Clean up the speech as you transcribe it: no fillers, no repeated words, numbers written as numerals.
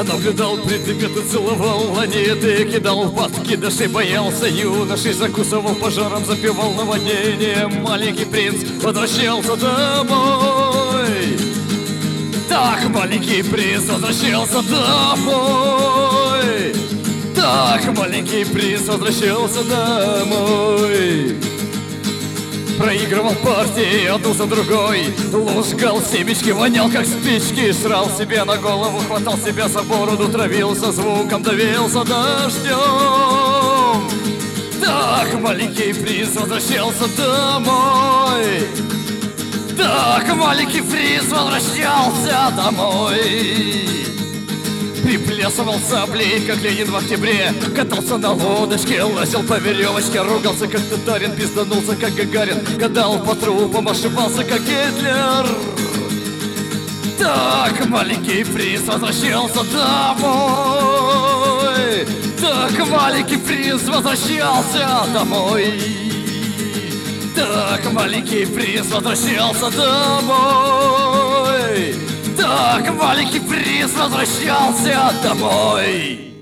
Наблюдал предметы, целовал планеты, кидал подкидыши, боялся юношей, закусывал пожаром, запивал наводнением. Маленький принц возвращался домой. Так, маленький принц возвращался домой. Так, маленький принц возвращался домой. Проигрывал партии одну за другой, лужгал семечки, вонял как спички, срал себе на голову, хватал себя за бороду, травился звуком, давился дождем. Так, маленький принц возвращался домой. Так, маленький принц возвращался домой. Приплясывал саблей, как Ленин в октябре, катался на лодочке, лазил по веревочке, ругался, как татарин, пизданулся, как Гагарин, гадал по трупам, ошибался, как Гитлер. Так, маленький принц возвращался домой. Так, маленький принц возвращался домой. Так, маленький принц возвращался домой. Так, маленький принц возвращался домой.